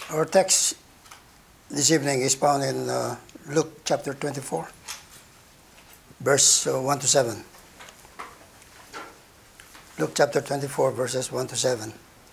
Our text this evening is found in Luke chapter 24, verse 1 to 7. Luke chapter 24, verses 1 to 7.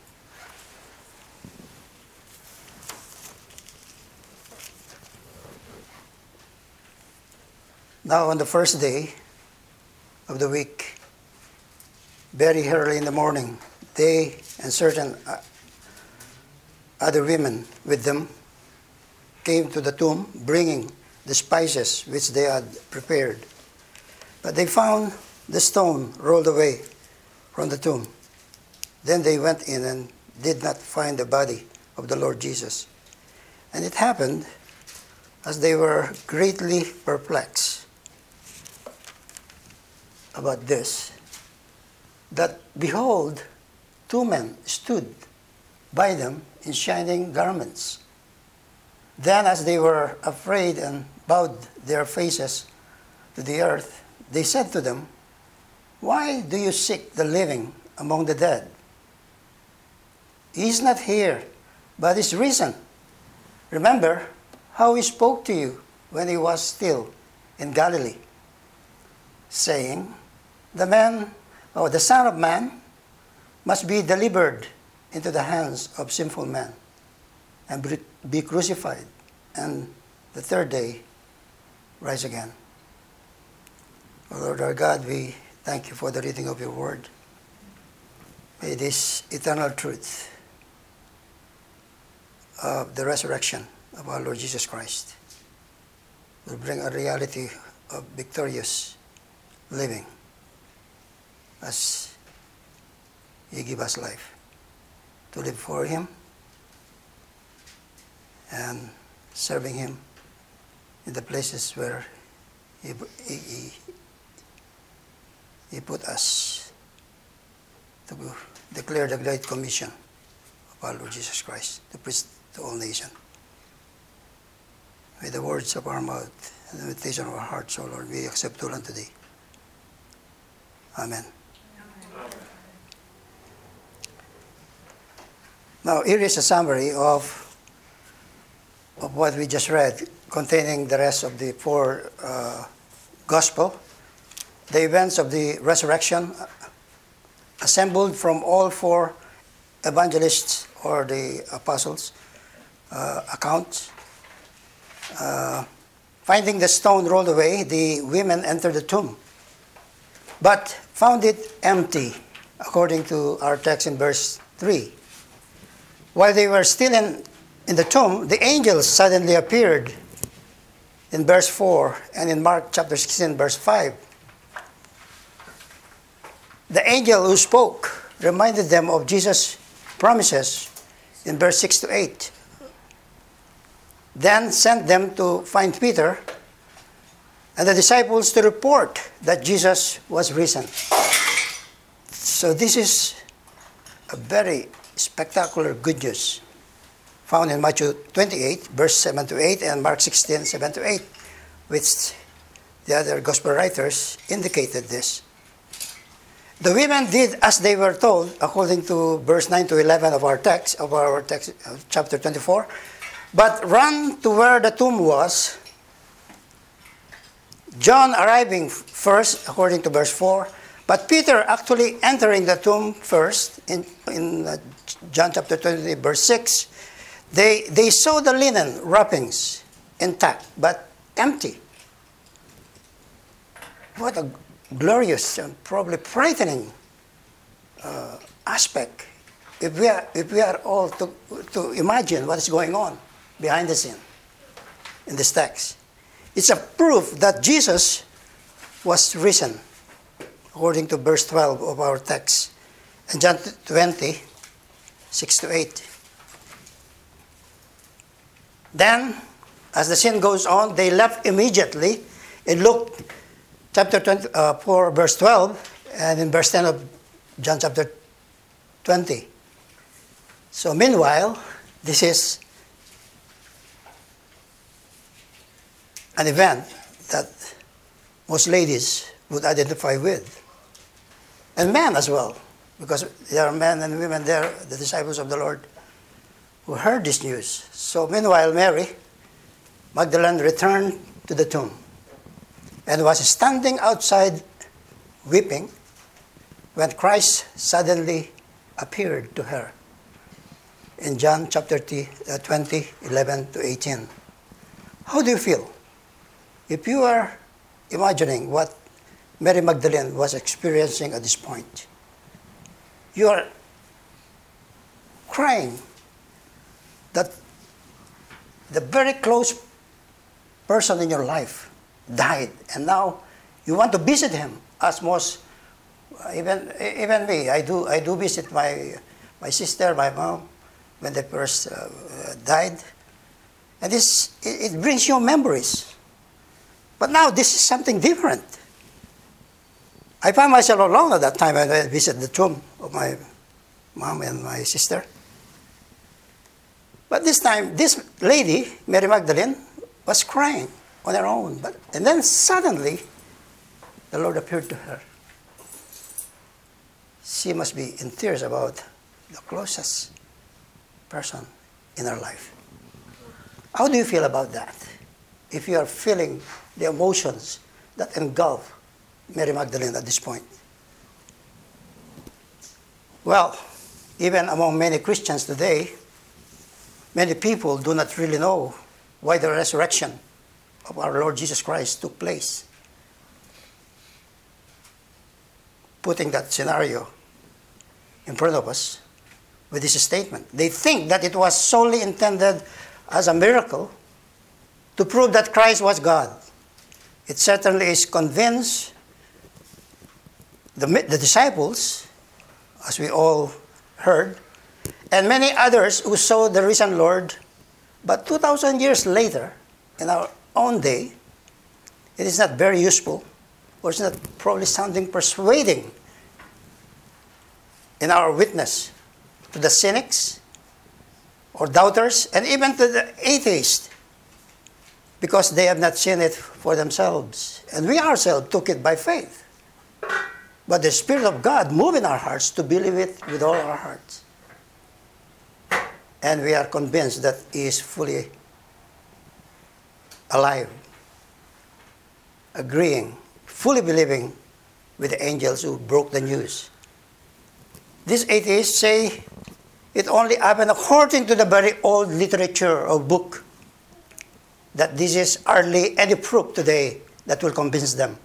Now on the first day of the week, very early in the morning, they and certain other women with them came to the tomb, bringing the spices which they had prepared. But they found the stone rolled away from the tomb. Then they went in and did not find the body of the Lord Jesus. And it happened, as they were greatly perplexed about this, that behold, two men stood by them in shining garments. Then as they were afraid and bowed their faces to the earth, they said to them, "Why do you seek the living among the dead? He is not here, but is risen. Remember how he spoke to you when he was still in Galilee, saying, the Son of Man must be delivered into the hands of sinful men and be crucified, and the third day rise again." O Lord our God, we thank you for the reading of your word. May this eternal truth of the resurrection of our Lord Jesus Christ will bring a reality of victorious living as he give us life to live for him and serving him in the places where he put us to declare the great commission of our Lord Jesus Christ to preach to all nations. May the words of our mouth and the meditation of our hearts, O Lord, be acceptable unto thee. Amen. Now, here is a summary of what we just read, containing the rest of the four gospel, the events of the resurrection, assembled from all four evangelists or the apostles' accounts. Finding the stone rolled away, the women entered the tomb, but found it empty, according to our text in verse 3. While they were still in the tomb, the angels suddenly appeared in verse 4 and in Mark chapter 16, verse 5. The angel who spoke reminded them of Jesus' promises in verse 6 to 8. Then sent them to find Peter and the disciples to report that Jesus was risen. So this is a very spectacular good news found in Matthew 28, verse 7 to 8, and Mark 16, 7 to 8, which the other gospel writers indicated this. The women did as they were told, according to verse 9 to 11 of our text, chapter 24, but ran to where the tomb was, John arriving first, according to verse 4, but Peter actually entering the tomb first, in John chapter 20, verse 6, they saw the linen wrappings intact, but empty. What a glorious and probably frightening aspect if we are all to imagine what is going on behind the scene in this text. It's a proof that Jesus was risen, according to verse 12 of our text, and John 20, 6 to 8. Then, as the scene goes on, they left immediately. In Luke chapter 4, verse 12, and in verse 10 of John chapter 20. So meanwhile, this is an event that most ladies would identify with. And men as well, because there are men and women there, the disciples of the Lord, who heard this news. So meanwhile, Mary Magdalene returned to the tomb and was standing outside weeping when Christ suddenly appeared to her. In John chapter 20, 11 to 18. How do you feel if you are imagining what Mary Magdalene was experiencing at this point? You are crying that the very close person in your life died, and now you want to visit him. As most, even me, I do visit my sister, my mom, when they first died, and it brings you memories. But now this is something different. I found myself alone at that time when I visited the tomb of my mom and my sister. But this time, this lady, Mary Magdalene, was crying on her own. And then suddenly, the Lord appeared to her. She must be in tears about the closest person in her life. How do you feel about that? If you are feeling the emotions that engulf Mary Magdalene at this point. Well, even among many Christians today, many people do not really know why the resurrection of our Lord Jesus Christ took place. Putting that scenario in front of us with this statement. They think that it was solely intended as a miracle to prove that Christ was God. It certainly is convinced the disciples, as we all heard, and many others who saw the risen Lord. But 2,000 years later, in our own day, it is not very useful, or it's not probably sounding persuading in our witness to the cynics or doubters, and even to the atheists, because they have not seen it for themselves. And we ourselves took it by faith. But the Spirit of God moved in our hearts to believe it with all our hearts. And we are convinced that He is fully alive, agreeing, fully believing with the angels who broke the news. These atheists say it only happened according to the very old literature or book, that this is hardly any proof today that will convince them.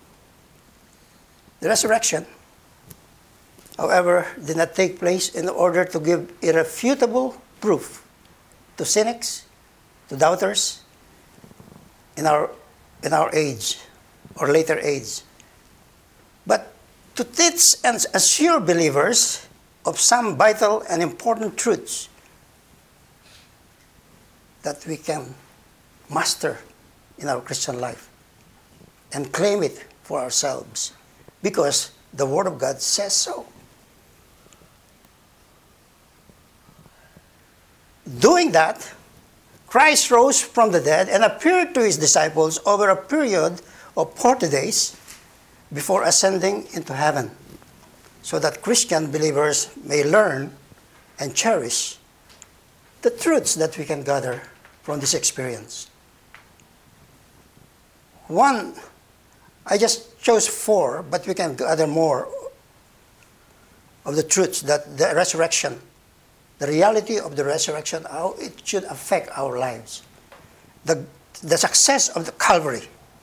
The resurrection, however, did not take place in order to give irrefutable proof to cynics, to doubters in our age or later age, but to teach and assure believers of some vital and important truths that we can master in our Christian life and claim it for ourselves, because the Word of God says so. Doing that, Christ rose from the dead and appeared to His disciples over a period of 40 days before ascending into heaven, so that Christian believers may learn and cherish the truths that we can gather from this experience. One, I just chose 4, but we can gather more of the truths that the resurrection, the reality of the resurrection, how it should affect our lives. The success of the Calvary.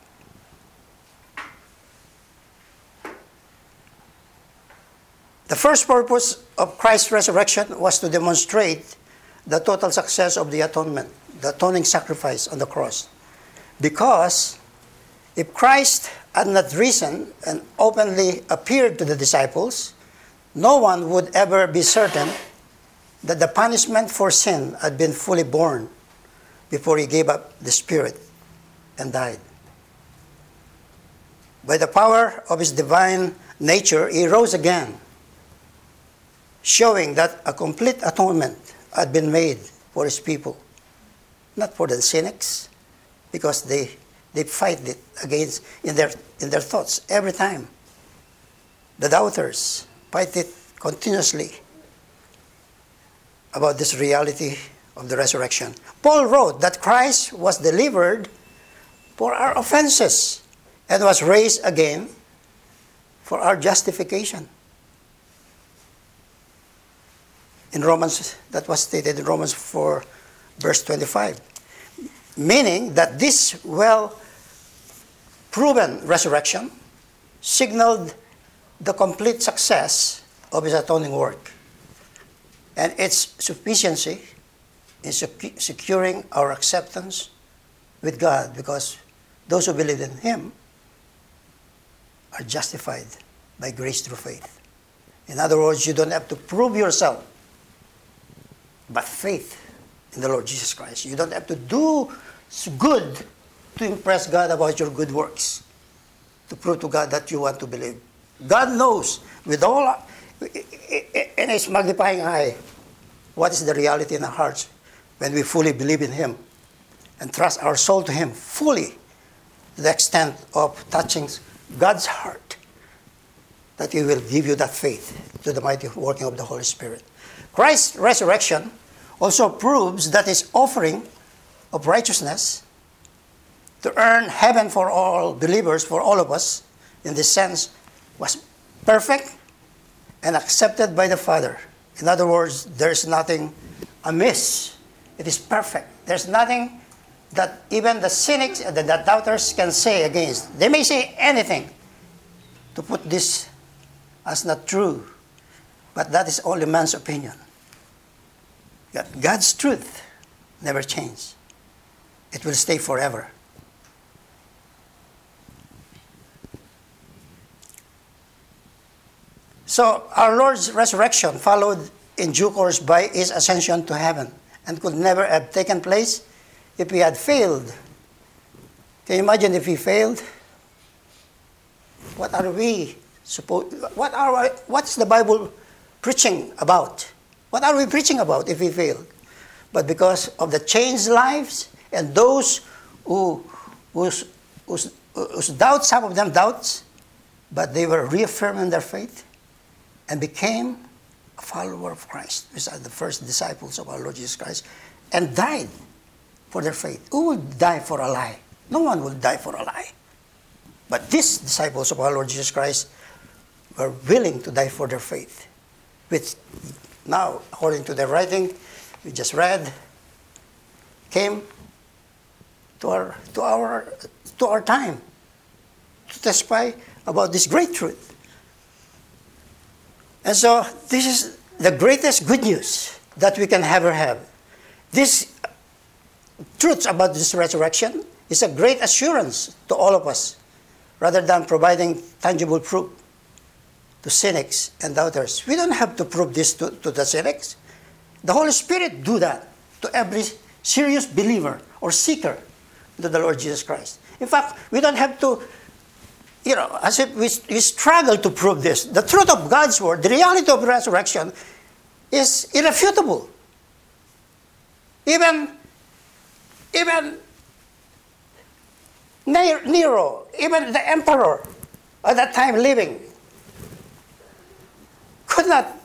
The first purpose of Christ's resurrection was to demonstrate the total success of the atonement, the atoning sacrifice on the cross. Because if Christ had not risen and openly appeared to the disciples, no one would ever be certain that the punishment for sin had been fully borne before He gave up the Spirit and died. By the power of His divine nature, He rose again, showing that a complete atonement had been made for His people, not for the cynics, because they fight it against in their thoughts every time. The doubters fight it continuously about this reality of the resurrection. Paul wrote that Christ was delivered for our offenses and was raised again for our justification. In Romans, that was stated in Romans 4, verse 25. Meaning that this well-proven resurrection signaled the complete success of his atoning work and its sufficiency in securing our acceptance with God, because those who believe in him are justified by grace through faith. In other words, you don't have to prove yourself, but faith in the Lord Jesus Christ. You don't have to do good to impress God about your good works, to prove to God that you want to believe. God knows with all, in his magnifying eye, what is the reality in our hearts when we fully believe in him and trust our soul to him fully, to the extent of touching God's heart, that he will give you that faith to the mighty working of the Holy Spirit. Christ's resurrection also proves that his offering of righteousness to earn heaven for all believers, for all of us, in this sense, was perfect and accepted by the Father. In other words, there's nothing amiss. It is perfect. There's nothing that even the cynics and the doubters can say against. They may say anything to put this as not true, but that is only man's opinion. That God's truth never changes. It will stay forever. So our Lord's resurrection followed in due course by his ascension to heaven and could never have taken place if he had failed. Can you imagine if he failed? What are we supposed? What's the Bible preaching about? What are we preaching about if we failed? But because of the changed lives and those whose doubts, some of them doubts, but they were reaffirming their faith and became a follower of Christ. These are the first disciples of our Lord Jesus Christ, and died for their faith. Who would die for a lie? No one will die for a lie. But these disciples of our Lord Jesus Christ were willing to die for their faith, which now, according to the writing we just read, came to our time to testify about this great truth. And so this is the greatest good news that we can ever have. This truth about this resurrection is a great assurance to all of us, rather than providing tangible proof to cynics and doubters. We don't have to prove this to the cynics. The Holy Spirit do that to every serious believer or seeker to the Lord Jesus Christ. In fact, we don't have to, as if we struggle to prove this. The truth of God's word, the reality of resurrection, is irrefutable. Even Nero, even the emperor at that time living, could not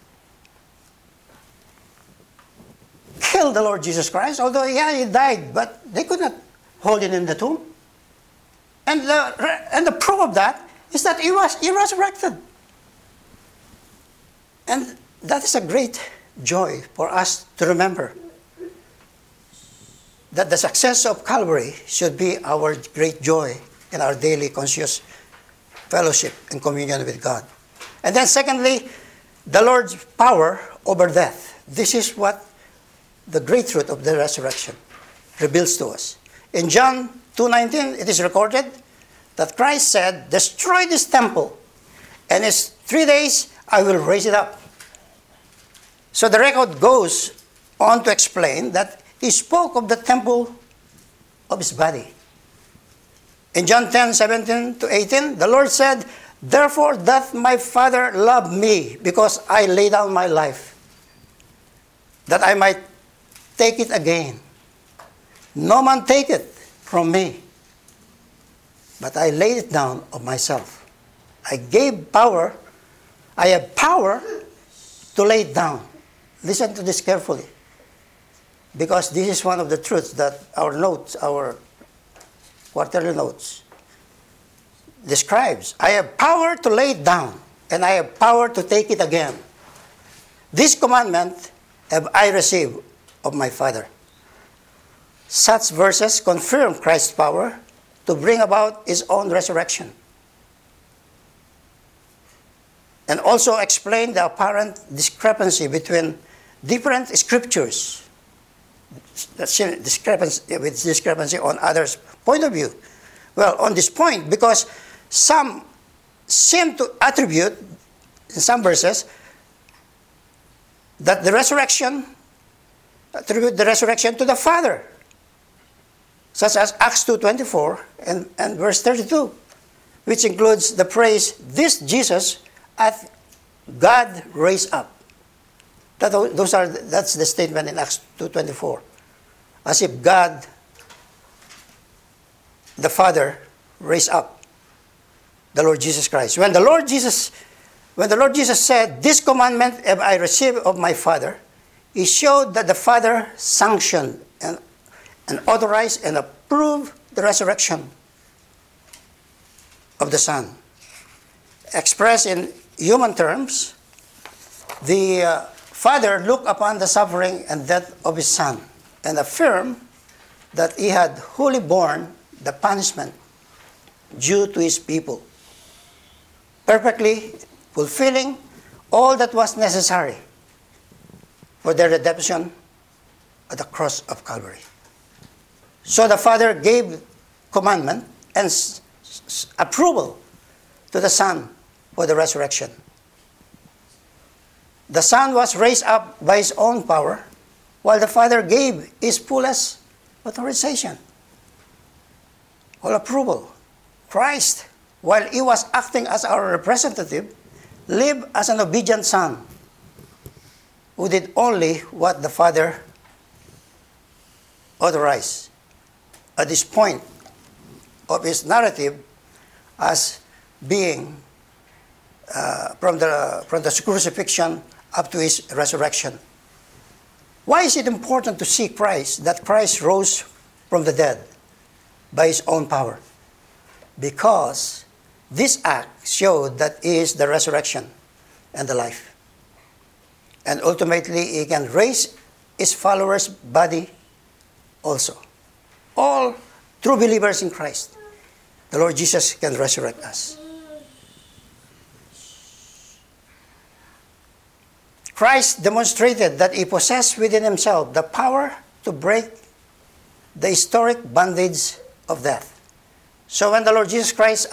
kill the Lord Jesus Christ, although he died, but they could not hold him in the tomb. And the proof of that is that he resurrected. And that is a great joy for us to remember, that the success of Calvary should be our great joy in our daily conscious fellowship and communion with God. And then secondly, the Lord's power over death. This is what the great truth of the resurrection reveals to us. In John 2:19, it is recorded that Christ said, "Destroy this temple, and in 3 days I will raise it up." So the record goes on to explain that he spoke of the temple of his body. In John 10:17-18, the Lord said, "Therefore doth my Father love me, because I lay down my life, that I might take it again. No man take it from me, but I laid it down of myself." I have power to lay it down. Listen to this carefully. because this is one of the truths that our notes, our quarterly notes, describes. I have power to lay it down, and I have power to take it again. This commandment have I received of my Father. Such verses confirm Christ's power to bring about his own resurrection, and also explain the apparent discrepancy between different scriptures, discrepancy on others' point of view. Well, on this point, because some seem to attribute, in some verses, that attribute the resurrection to the Father, such as Acts 2:24 and verse 32, which includes the phrase, this Jesus hath God raised up. That's the statement in Acts 2:24. As if God, the Father, raised up the Lord Jesus Christ. When the Lord Jesus said, this commandment have I received of my Father, he showed that the Father sanctioned and authorized and approved the resurrection of the Son. Expressed in human terms, the Father looked upon the suffering and death of his Son and affirmed that he had wholly borne the punishment due to his people, perfectly fulfilling all that was necessary for their redemption at the cross of Calvary. So the Father gave commandment and approval to the Son for the resurrection. The Son was raised up by his own power, while the Father gave his fullest authorization or approval. Christ, while he was acting as our representative, lived as an obedient Son who did only what the Father authorized. At this point of his narrative, as being from the crucifixion up to his resurrection. Why is it important to see Christ, that Christ rose from the dead by his own power? Because this act showed that he is the resurrection and the life. And ultimately, he can raise his followers' body also. All true believers in Christ, the Lord Jesus can resurrect us. Christ demonstrated that he possessed within himself the power to break the historic bondage of death. So when the Lord Jesus Christ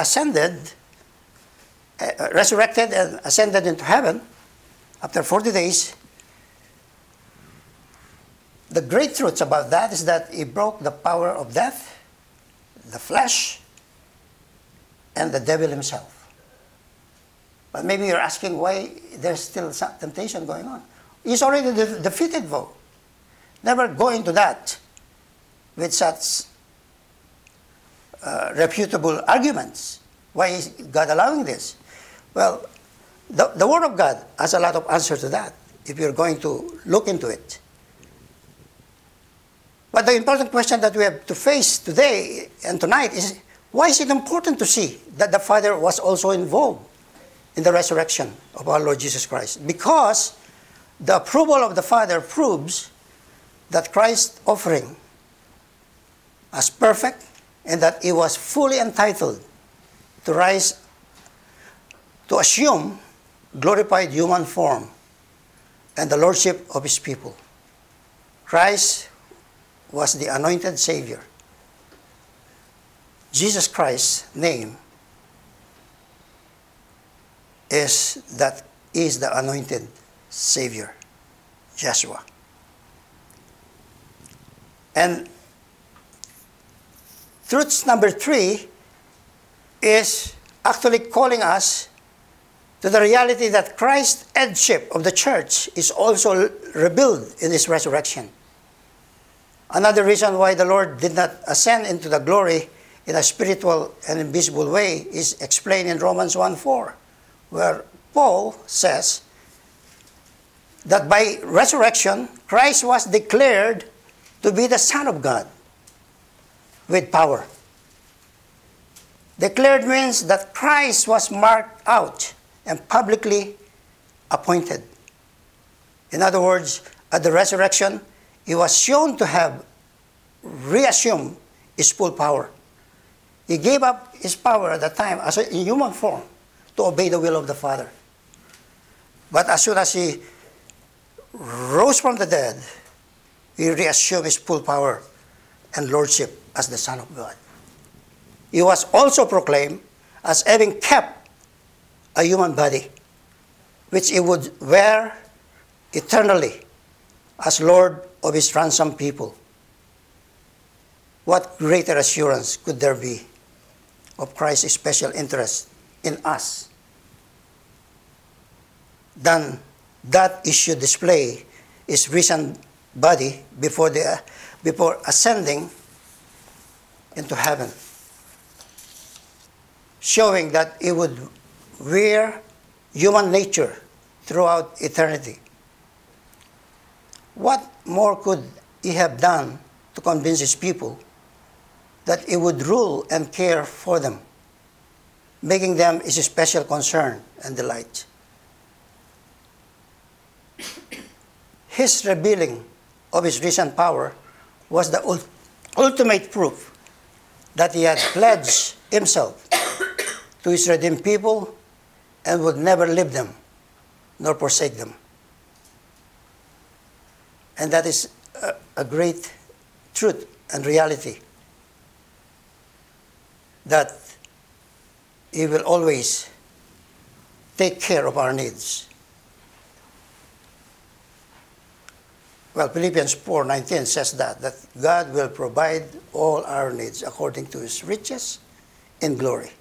resurrected and ascended into heaven, after 40 days, the great truth about that is that he broke the power of death, the flesh, and the devil himself. But maybe you're asking why there's still some temptation going on. He's already defeated, though. Never go into that with such reputable arguments. Why is God allowing this? Well, the Word of God has a lot of answers to that, if you're going to look into it. But the important question that we have to face today and tonight is, why is it important to see that the Father was also involved in the resurrection of our Lord Jesus Christ? Because the approval of the Father proves that Christ's offering was perfect and that he was fully entitled to rise, to assume glorified human form and the lordship of his people. Christ was the anointed Savior. Jesus Christ's name is the anointed Savior, Joshua. And truth number 3 is actually calling us to the reality that Christ's headship of the church is also revealed in his resurrection. Another reason why the Lord did not ascend into the glory in a spiritual and invisible way is explained in Romans 1:4, where Paul says that by resurrection, Christ was declared to be the Son of God with power. Declared means that Christ was marked out and publicly appointed. In other words, at the resurrection, he was shown to have reassumed his full power. He gave up his power at the time as in human form to obey the will of the Father. But as soon as he rose from the dead, he reassumed his full power and lordship as the Son of God. He was also proclaimed as having kept a human body, which he would wear eternally as Lord of his ransomed people. What greater assurance could there be of Christ's special interest in us than that he should display his risen body before ascending into heaven, showing that he would wear human nature throughout eternity. What more could he have done to convince his people that he would rule and care for them, making them his special concern and delight? His revealing of his risen power was the ultimate proof that he had pledged himself to his redeemed people and would never leave them nor forsake them. And that is a great truth and reality, that he will always take care of our needs. Well, Philippians 4:19 says that God will provide all our needs according to his riches in glory.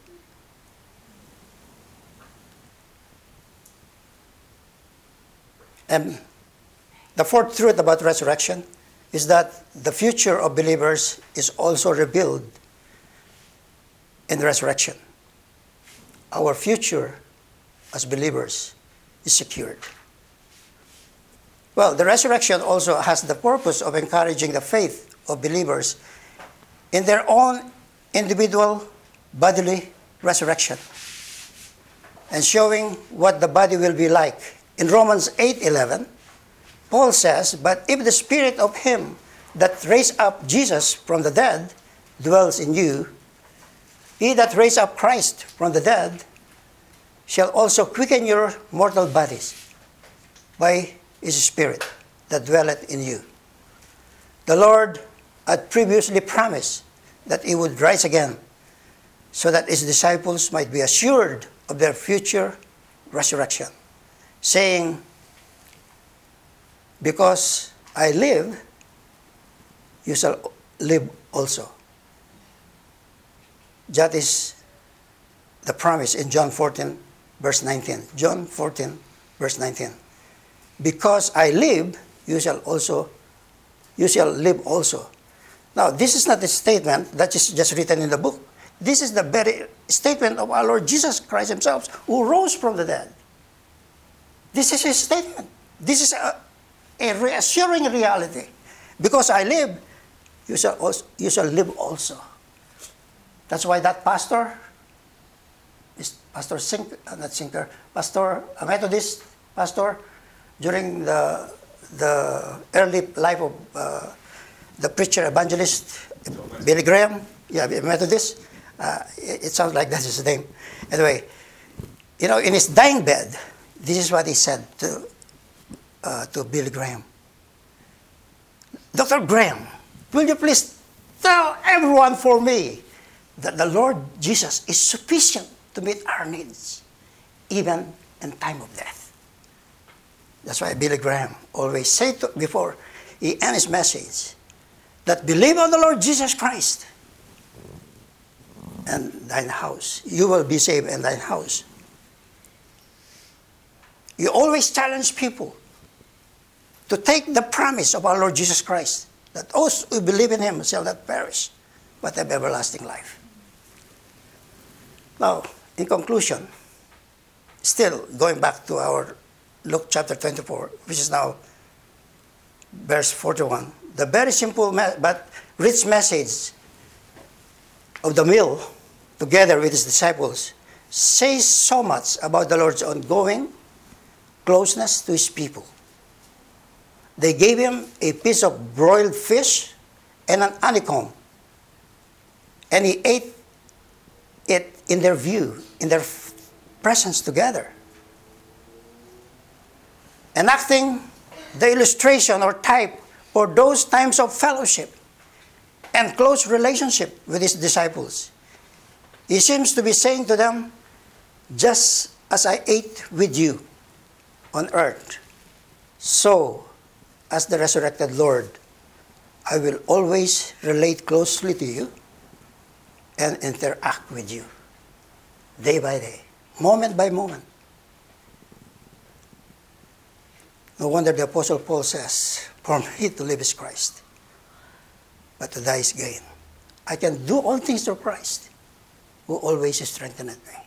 And the fourth truth about resurrection is that the future of believers is also revealed in the resurrection. Our future as believers is secured. Well, the resurrection also has the purpose of encouraging the faith of believers in their own individual bodily resurrection and showing what the body will be like. In Romans 8:11, Paul says, "But if the spirit of him that raised up Jesus from the dead dwells in you, he that raised up Christ from the dead shall also quicken your mortal bodies by his Spirit that dwelleth in you." The Lord had previously promised that he would rise again so that his disciples might be assured of their future resurrection, saying, "Because I live, you shall live also." That is the promise in John 14, verse 19. John 14, verse 19. "Because I live, you shall live also." Now, this is not a statement that is just written in the book. This is the very statement of our Lord Jesus Christ himself, who rose from the dead. This is his statement. This is a reassuring reality. Because I live, you shall live also. That's why that pastor, a Methodist pastor, during the early life of the preacher evangelist Billy Graham, Methodist. It sounds like that's his name. Anyway, in his dying bed, this is what he said to Billy Graham. "Dr. Graham, will you please tell everyone for me that the Lord Jesus is sufficient to meet our needs, even in time of death." That's why Billy Graham always said before he ends his message that believe on the Lord Jesus Christ and thine house. You will be saved in thine house. You always challenge people to take the promise of our Lord Jesus Christ, that those who believe in him shall not perish, but have everlasting life. Now, in conclusion, still going back to our Luke chapter 24, which is now verse 41, the very simple but rich message of the meal, together with his disciples, says so much about the Lord's ongoing closeness to his people. They gave him a piece of broiled fish and an honeycomb, and he ate it in their view, in their presence together, enacting the illustration or type for those times of fellowship and close relationship with his disciples. He seems to be saying to them, just as I ate with you on earth, so as the resurrected Lord, I will always relate closely to you and interact with you day by day, moment by moment. No wonder the Apostle Paul says, for me to live is Christ, but to die is gain. I can do all things through Christ, who always strengtheneth me.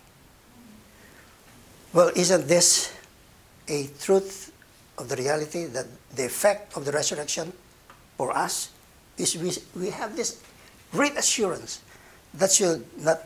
Well, isn't this a truth of the reality that the effect of the resurrection for us is we have this great assurance that should not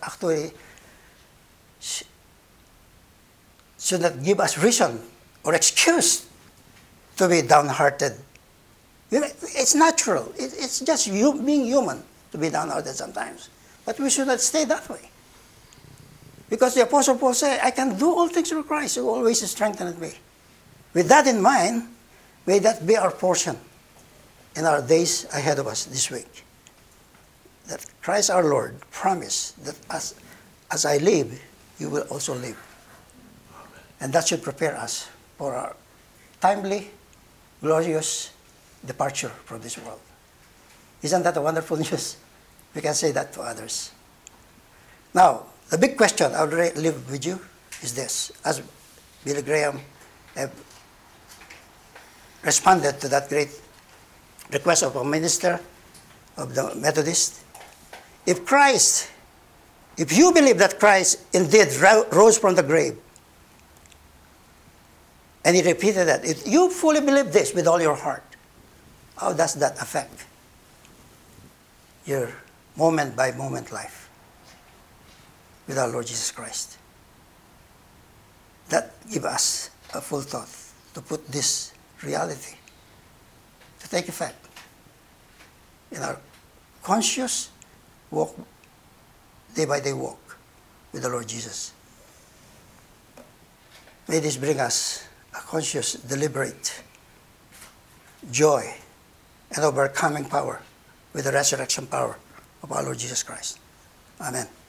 give us reason or excuse to be downhearted. It's natural. It's just being human to be downhearted sometimes. But we should not stay that way. Because the Apostle Paul said, I can do all things through Christ who always strengtheneth me. With that in mind, may that be our portion in our days ahead of us this week. That Christ our Lord promised that as I live, you will also live. And that should prepare us for our timely, glorious departure from this world. Isn't that a wonderful news? We can say that to others. Now, the big question I will leave with you is this. As Billy Graham responded to that great request of a minister of the Methodist, if you believe that Christ indeed rose from the grave, and he repeated that, if you fully believe this with all your heart, how does that affect your moment-by-moment life with our Lord Jesus Christ? That gives us a full thought to put this reality to take effect in our conscious walk, day-by-day walk with the Lord Jesus. May this bring us a conscious, deliberate joy and overcoming power with the resurrection power of our Lord Jesus Christ. Amen.